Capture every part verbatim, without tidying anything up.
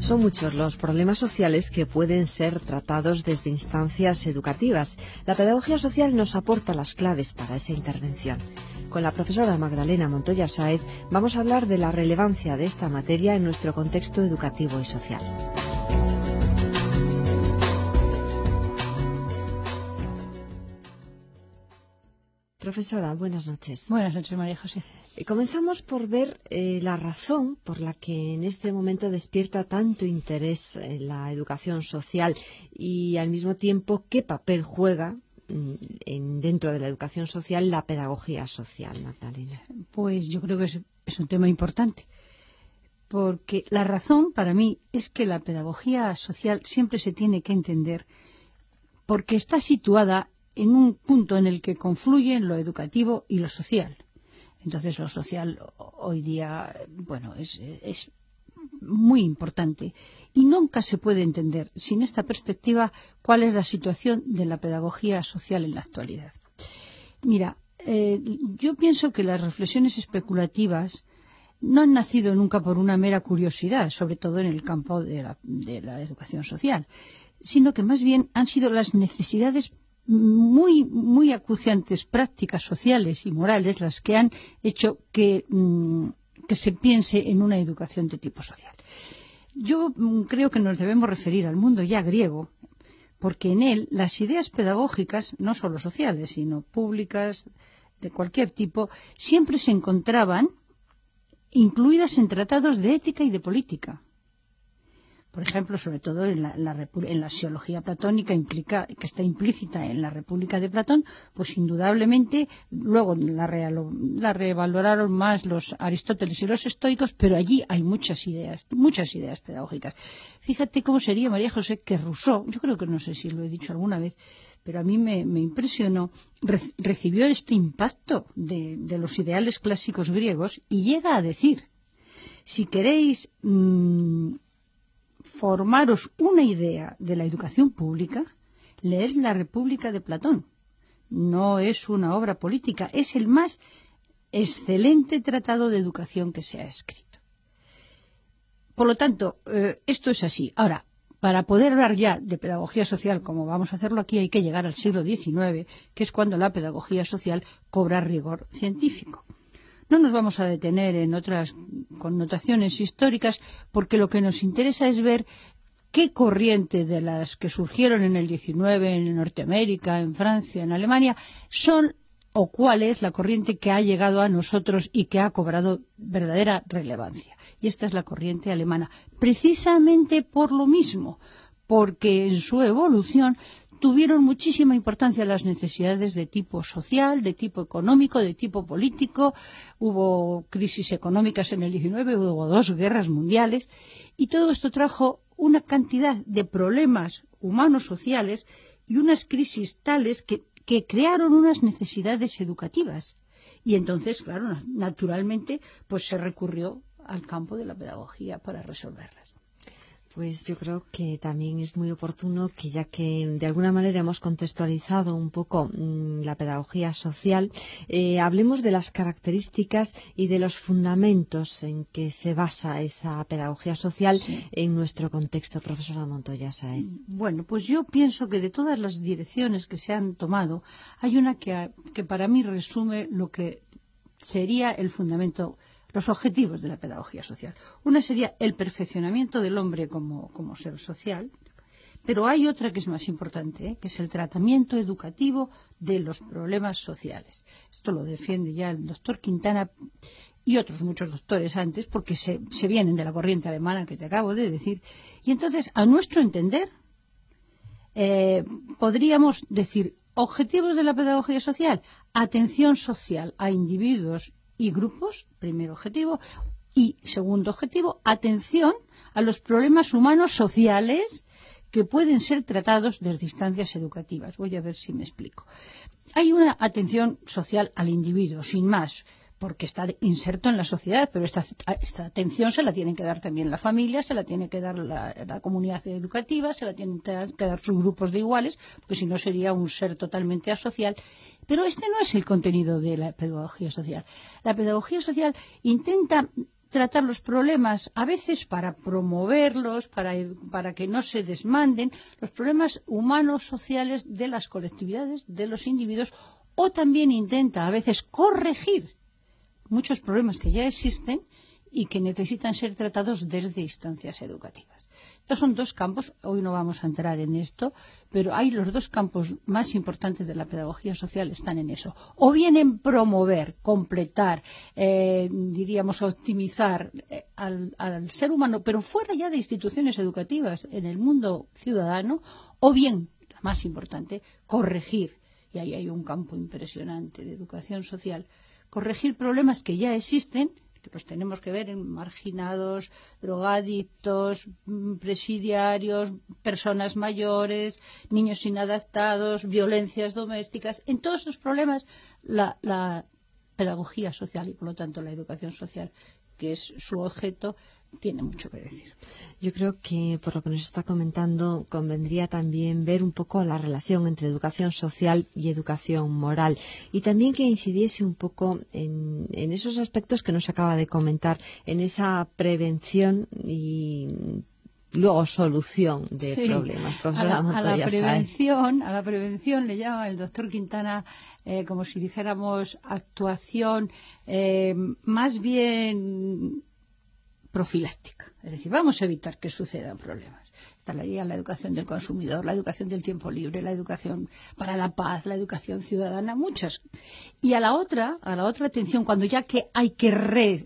Son muchos los problemas sociales que pueden ser tratados desde instancias educativas. La pedagogía social nos aporta las claves para esa intervención. Con la profesora Magdalena Montoya Sáez vamos a hablar de la relevancia de esta materia en nuestro contexto educativo y social. Profesora, buenas noches. Buenas noches, María José. Eh, comenzamos por ver eh, la razón por la que en este momento despierta tanto interés en la educación social y al mismo tiempo qué papel juega mm, en, dentro de la educación social la pedagogía social, Magdalena. Pues yo creo que es, es un tema importante, porque la razón para mí es que la pedagogía social siempre se tiene que entender porque está situada en un punto en el que confluyen lo educativo y lo social. Entonces lo social hoy día, bueno, es, es muy importante y nunca se puede entender sin esta perspectiva cuál es la situación de la pedagogía social en la actualidad. Mira, eh, yo pienso que las reflexiones especulativas no han nacido nunca por una mera curiosidad, sobre todo en el campo de la, de la educación social, sino que más bien han sido las necesidades muy muy acuciantes, prácticas sociales y morales, las que han hecho que, mmm, que se piense en una educación de tipo social. Yo mmm, creo que nos debemos referir al mundo ya griego, porque en él las ideas pedagógicas, no solo sociales, sino públicas, de cualquier tipo, siempre se encontraban incluidas en tratados de ética y de política. Por ejemplo, sobre todo en la, la, en la axiología platónica implica, que está implícita en la República de Platón, pues indudablemente luego la, realo, la revaloraron más los Aristóteles y los estoicos, pero allí hay muchas ideas, muchas ideas pedagógicas. Fíjate cómo sería, María José, que Rousseau, yo creo que no sé si lo he dicho alguna vez, pero a mí me, me impresionó, re, recibió este impacto de, de los ideales clásicos griegos y llega a decir, si queréis mmm, formaros una idea de la educación pública, leed La República de Platón. No es una obra política, es el más excelente tratado de educación que se ha escrito. Por lo tanto, eh, esto es así. Ahora, para poder hablar ya de pedagogía social, como vamos a hacerlo aquí, hay que llegar al siglo diecinueve, que es cuando la pedagogía social cobra rigor científico. No nos vamos a detener en otras connotaciones históricas porque lo que nos interesa es ver qué corriente de las que surgieron en el diecinueve en Norteamérica, en Francia, en Alemania, son o cuál es la corriente que ha llegado a nosotros y que ha cobrado verdadera relevancia. Y esta es la corriente alemana, precisamente por lo mismo, porque en su evolución tuvieron muchísima importancia las necesidades de tipo social, de tipo económico, de tipo político. Hubo crisis económicas en el diecinueve, hubo dos guerras mundiales y todo esto trajo una cantidad de problemas humanos sociales y unas crisis tales que, que crearon unas necesidades educativas. Y entonces, claro, naturalmente, pues se recurrió al campo de la pedagogía para resolverlas. Pues yo creo que también es muy oportuno que, ya que de alguna manera hemos contextualizado un poco mmm, la pedagogía social, eh, hablemos de las características y de los fundamentos en que se basa esa pedagogía social sí. En nuestro contexto, profesora Montoya Sáez. Bueno, pues yo pienso que de todas las direcciones que se han tomado, hay una que, que para mí resume lo que sería el fundamento, los objetivos de la pedagogía social. Una sería el perfeccionamiento del hombre como, como ser social, pero hay otra que es más importante, ¿eh? que es el tratamiento educativo de los problemas sociales. Esto lo defiende ya el doctor Quintana y otros muchos doctores antes, porque se, se vienen de la corriente alemana que te acabo de decir. Y entonces, a nuestro entender, eh, podríamos decir, objetivos de la pedagogía social, atención social a individuos y grupos, primer objetivo, y segundo objetivo, atención a los problemas humanos sociales que pueden ser tratados desde instancias educativas. Voy a ver si me explico. Hay una atención social al individuo, sin más, porque está inserto en la sociedad, pero esta, esta atención se la tienen que dar también la familia, se la tiene que dar la, la comunidad educativa, se la tienen que dar sus grupos de iguales, porque si no sería un ser totalmente asocial. Pero este no es el contenido de la pedagogía social. La pedagogía social intenta tratar los problemas, a veces para promoverlos, para, para que no se desmanden, los problemas humanos, sociales de las colectividades, de los individuos, o también intenta a veces corregir muchos problemas que ya existen y que necesitan ser tratados desde instancias educativas. Estos son dos campos, hoy no vamos a entrar en esto, pero hay los dos campos más importantes de la pedagogía social están en eso. O bien en promover, completar, eh, diríamos optimizar eh, al, al ser humano, pero fuera ya de instituciones educativas, en el mundo ciudadano, o bien, la más importante, corregir, y ahí hay un campo impresionante de educación social, corregir problemas que ya existen, que los tenemos que ver en marginados, drogadictos, presidiarios, personas mayores, niños inadaptados, violencias domésticas. En todos esos problemas la, la pedagogía social y por lo tanto la educación social, que es su objeto, tiene mucho que decir. Yo creo que por lo que nos está comentando convendría también ver un poco la relación entre educación social y educación moral y también que incidiese un poco en, en esos aspectos que nos acaba de comentar, en esa prevención y luego solución de sí, problemas. A la, a, la prevención, a la prevención le llama el doctor Quintana eh, como si dijéramos actuación eh, más bien profiláctica, es decir, vamos a evitar que sucedan problemas. Estaría la educación del consumidor, la educación del tiempo libre, la educación para la paz, la educación ciudadana, muchas. Y a la otra, a la otra atención, cuando ya que hay que re,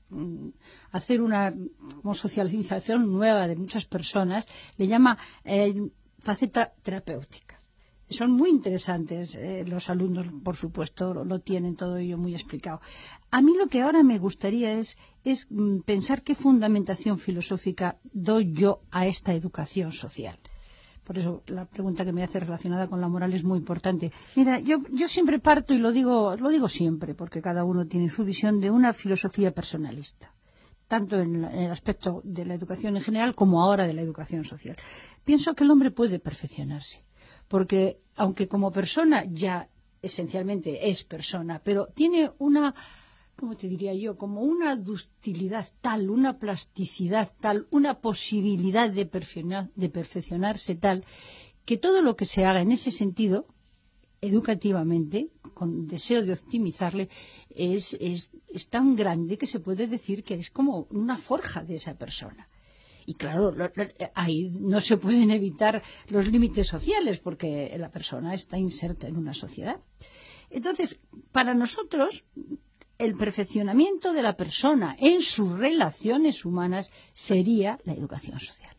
hacer una como socialización nueva de muchas personas, le llama eh, faceta terapéutica. Son muy interesantes, eh, los alumnos, por supuesto, lo, lo tienen todo ello muy explicado. A mí lo que ahora me gustaría es, es mm, pensar qué fundamentación filosófica doy yo a esta educación social. Por eso la pregunta que me hace relacionada con la moral es muy importante. Mira, yo, yo siempre parto, y lo digo, lo digo siempre, porque cada uno tiene su visión, de una filosofía personalista, tanto en, la, en el aspecto de la educación en general como ahora de la educación social. Pienso que el hombre puede perfeccionarse, porque aunque como persona ya esencialmente es persona, pero tiene una, ¿cómo te diría yo?, como una ductilidad tal, una plasticidad tal, una posibilidad de, perfeccionar, de perfeccionarse tal, que todo lo que se haga en ese sentido, educativamente, con deseo de optimizarle, es, es, es tan grande que se puede decir que es como una forja de esa persona. Y claro, lo, lo, ahí no se pueden evitar los límites sociales porque la persona está inserta en una sociedad. Entonces, para nosotros, el perfeccionamiento de la persona en sus relaciones humanas sería la educación social.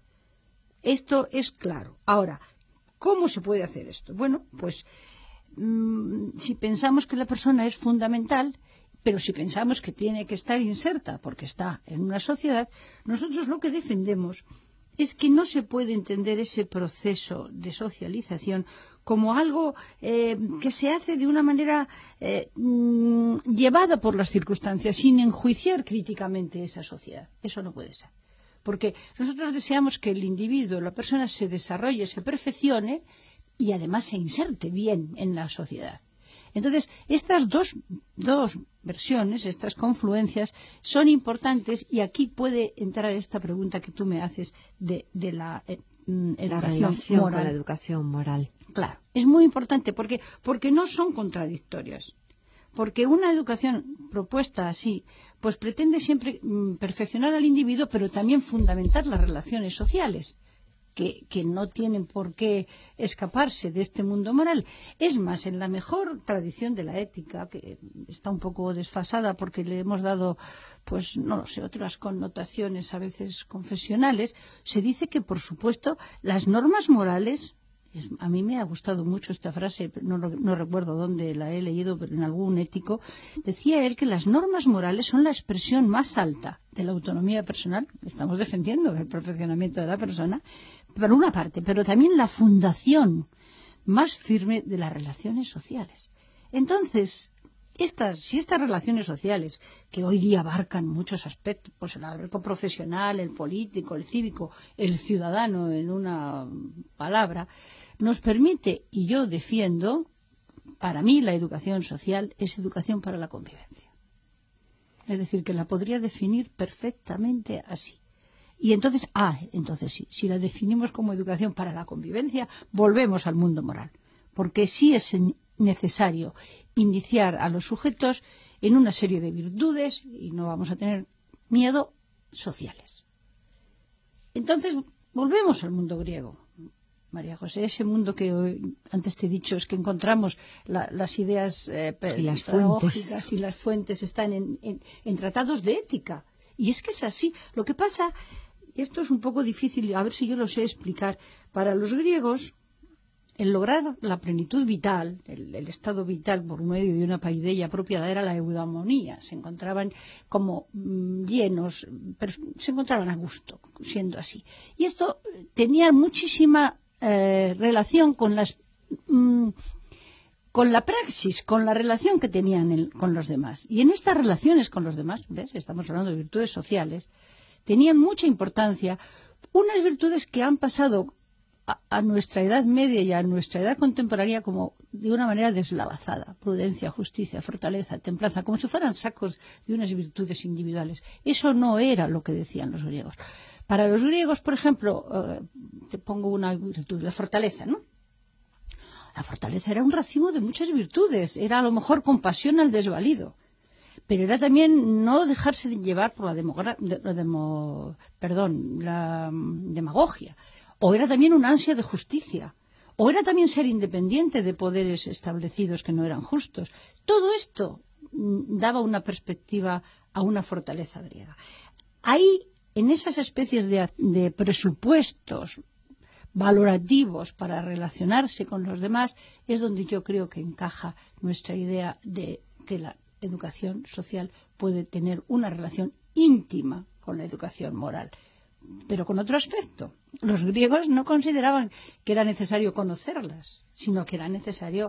Esto es claro. Ahora, ¿cómo se puede hacer esto? Bueno, pues mmm, si pensamos que la persona es fundamental, pero si pensamos que tiene que estar inserta porque está en una sociedad, nosotros lo que defendemos es que no se puede entender ese proceso de socialización como algo eh, que se hace de una manera eh, mmm, llevada por las circunstancias, sin enjuiciar críticamente esa sociedad. Eso no puede ser. Porque nosotros deseamos que el individuo, la persona, se desarrolle, se perfeccione y además se inserte bien en la sociedad. Entonces, estas dos, dos versiones, estas confluencias, son importantes y aquí puede entrar esta pregunta que tú me haces de, de la eh, educación la relación moral. con la educación moral. Claro, es muy importante porque, porque no son contradictorias. Porque una educación propuesta así, pues pretende siempre mm, perfeccionar al individuo, pero también fundamentar las relaciones sociales. Que, que no tienen por qué escaparse de este mundo moral. Es más, en la mejor tradición de la ética, que está un poco desfasada porque le hemos dado, pues no lo sé, otras connotaciones a veces confesionales, se dice que, por supuesto, las normas morales, a mí me ha gustado mucho esta frase, no, no recuerdo dónde la he leído, pero en algún ético, decía él que las normas morales son la expresión más alta de la autonomía personal, estamos defendiendo el perfeccionamiento de la persona, por una parte, pero también la fundación más firme de las relaciones sociales. Entonces, estas, si estas relaciones sociales, que hoy día abarcan muchos aspectos, pues el aspecto profesional, el político, el cívico, el ciudadano, en una palabra, nos permite, y yo defiendo, para mí la educación social es educación para la convivencia. Es decir, que la podría definir perfectamente así. Y entonces, ah, entonces sí, si la definimos como educación para la convivencia, volvemos al mundo moral. Porque sí es necesario iniciar a los sujetos en una serie de virtudes, y no vamos a tener miedo, sociales. Entonces, volvemos al mundo griego. María José, ese mundo que hoy, antes te he dicho, es que encontramos la, las ideas eh, y las pedagógicas fuentes. y las fuentes están en, en, en tratados de ética. Y es que es así. Lo que pasa, esto es un poco difícil, a ver si yo lo sé explicar. Para los griegos, el lograr la plenitud vital, el, el estado vital por medio de una paideia propia, era la eudamonía. Se encontraban como mmm, llenos, se encontraban a gusto, siendo así. Y esto tenía muchísima eh, relación con las mmm, con la praxis, con la relación que tenían el, con los demás. Y en estas relaciones con los demás, ¿ves? Estamos hablando de virtudes sociales, tenían mucha importancia unas virtudes que han pasado a, a nuestra edad media y a nuestra edad contemporánea como de una manera deslavazada. Prudencia, justicia, fortaleza, templanza, como si fueran sacos de unas virtudes individuales. Eso no era lo que decían los griegos. Para los griegos, por ejemplo, eh, te pongo una virtud, la fortaleza, ¿no? La fortaleza era un racimo de muchas virtudes, era a lo mejor compasión al desvalido, pero era también no dejarse de llevar por la, demogra de, la, demo perdón, la um, demagogia, o era también una ansia de justicia, o era también ser independiente de poderes establecidos que no eran justos. Todo esto mm, daba una perspectiva a una fortaleza griega. Ahí, en esas especies de, de presupuestos valorativos para relacionarse con los demás, es donde yo creo que encaja nuestra idea de que la educación social puede tener una relación íntima con la educación moral, pero con otro aspecto. Los griegos no consideraban que era necesario conocerlas, sino que era necesario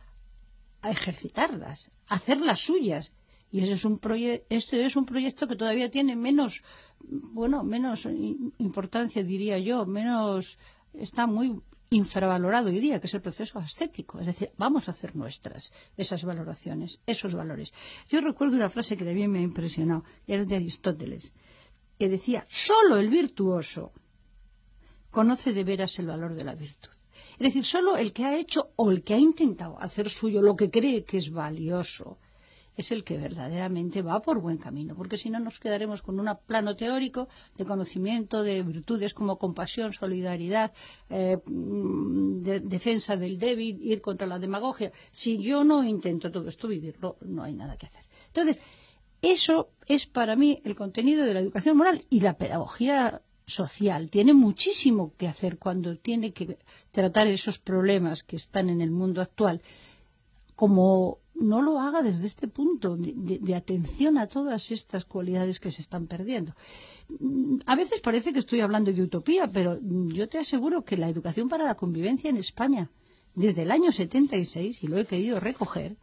ejercitarlas, hacerlas suyas. Y ese es un este es un proyecto que todavía tiene menos, bueno, menos importancia, diría yo, menos, está muy infravalorado hoy día, que es el proceso ascético. Es decir, vamos a hacer nuestras esas valoraciones, esos valores. Yo recuerdo una frase que también me ha impresionado, era de Aristóteles, que decía: solo el virtuoso conoce de veras el valor de la virtud. Es decir, solo el que ha hecho o el que ha intentado hacer suyo lo que cree que es valioso es el que verdaderamente va por buen camino, porque si no nos quedaremos con un plano teórico de conocimiento de virtudes como compasión, solidaridad, eh, de, defensa del débil, ir contra la demagogia. Si yo no intento todo esto vivirlo, no hay nada que hacer. Entonces, eso es para mí el contenido de la educación moral, y la pedagogía social tiene muchísimo que hacer cuando tiene que tratar esos problemas que están en el mundo actual, como no lo haga desde este punto de, de, de atención a todas estas cualidades que se están perdiendo. A veces parece que estoy hablando de utopía, pero yo te aseguro que la educación para la convivencia en España, desde el año setenta y seis, y lo he querido recoger,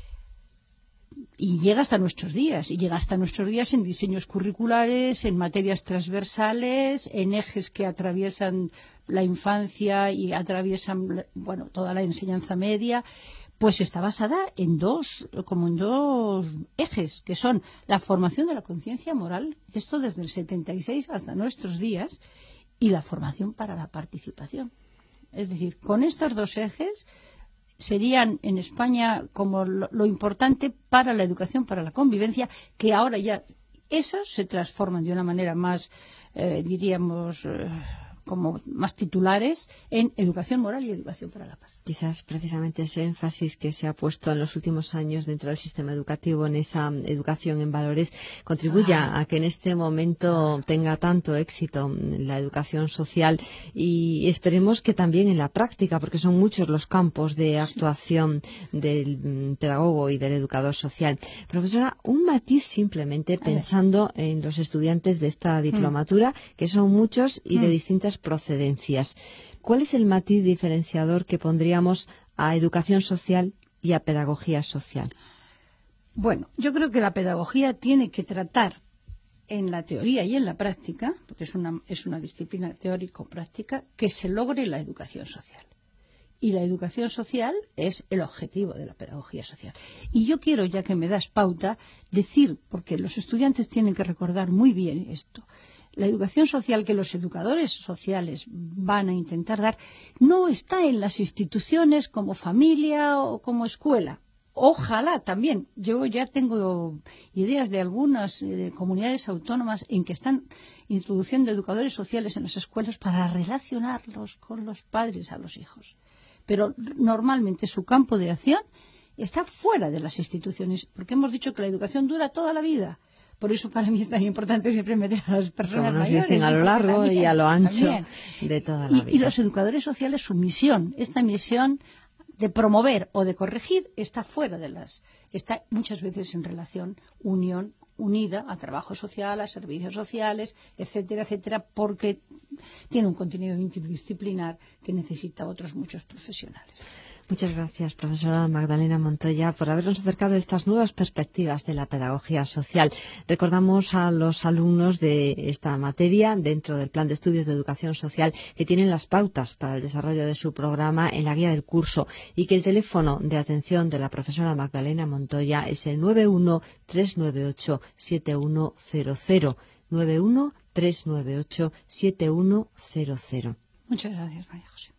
y llega hasta nuestros días, y llega hasta nuestros días en diseños curriculares, en materias transversales, en ejes que atraviesan la infancia y atraviesan, bueno, toda la enseñanza media. Pues está basada en dos, como en dos ejes, que son la formación de la conciencia moral, esto desde el setenta y seis hasta nuestros días, y la formación para la participación. Es decir, con estos dos ejes serían en España como lo, lo importante para la educación, para la convivencia, que ahora ya esas se transforman de una manera más, eh, diríamos, eh, como más titulares en educación moral y educación para la paz. Quizás precisamente ese énfasis que se ha puesto en los últimos años dentro del sistema educativo, en esa educación en valores, contribuya ah. a que en este momento ah. tenga tanto éxito la educación social, y esperemos que también en la práctica, porque son muchos los campos de actuación sí. del pedagogo y del educador social. Profesora, un matiz simplemente pensando en los estudiantes de esta diplomatura, mm. que son muchos y mm. de distintas procedencias. ¿Cuál es el matiz diferenciador que pondríamos a educación social y a pedagogía social? Bueno, yo creo que la pedagogía tiene que tratar en la teoría y en la práctica, porque es una, es una disciplina teórico-práctica, que se logre la educación social. Y la educación social es el objetivo de la pedagogía social. Y yo quiero, ya que me das pauta, decir, porque los estudiantes tienen que recordar muy bien esto, la educación social que los educadores sociales van a intentar dar no está en las instituciones como familia o como escuela. Ojalá también. Yo ya tengo ideas de algunas eh, comunidades autónomas en que están introduciendo educadores sociales en las escuelas para relacionarlos con los padres a los hijos. Pero normalmente su campo de acción está fuera de las instituciones, porque hemos dicho que la educación dura toda la vida. Por eso para mí es tan importante siempre meter a las personas Como nos mayores. Dicen, a lo largo también, y a lo ancho también. de toda la y, vida. Y los educadores sociales, su misión, esta misión de promover o de corregir, está fuera de las... Está muchas veces en relación, unión, unida a trabajo social, a servicios sociales, etcétera, etcétera, porque tiene un contenido interdisciplinar que necesita otros muchos profesionales. Muchas gracias, profesora Magdalena Montoya, por habernos acercado a estas nuevas perspectivas de la pedagogía social. Recordamos a los alumnos de esta materia, dentro del Plan de Estudios de Educación Social, que tienen las pautas para el desarrollo de su programa en la guía del curso y que el teléfono de atención de la profesora Magdalena Montoya es el nueve uno tres nueve ocho siete uno cero cero, nueve uno tres nueve ocho siete uno cero cero. Muchas gracias, María José.